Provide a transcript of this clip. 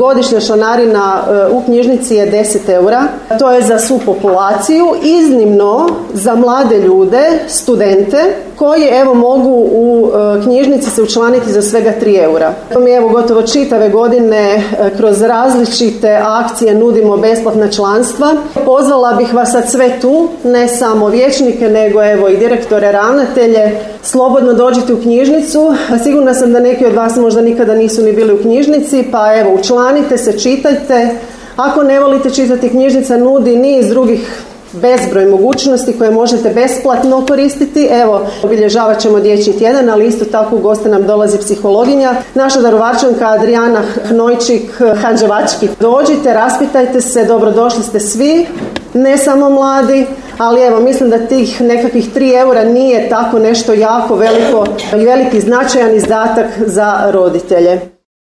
Godišnja članarina u knjižnici je 10 eura. To je za svu populaciju, iznimno za mlade ljude, studente, koji evo mogu u knjižnici se učlaniti za svega 3 eura. Mi evo gotovo čitave godine kroz različite akcije nudimo besplatna članstva. Pozvala bih vas sad sve tu, ne samo vijećnike, nego evo i direktore, ravnatelje, slobodno dođite u knjižnicu. Sigurna sam da neki od vas možda nikada nisu ni bili u knjižnici, pa evo učlanite se, čitajte. Ako ne volite čitati, knjižnica nudi niz drugih bezbroj mogućnosti koje možete besplatno koristiti. Evo, obilježavat ćemo dječji tjedan, ali isto tako u goste nam dolazi psihologinja, naša Daruvarčanka Adriana Hnojčik-Hanđevački. Dođite, raspitajte se, dobrodošli ste svi, ne samo mladi, ali evo, mislim da tih nekakvih 3 eura nije tako nešto jako veliko i veliki značajan izdatak za roditelje.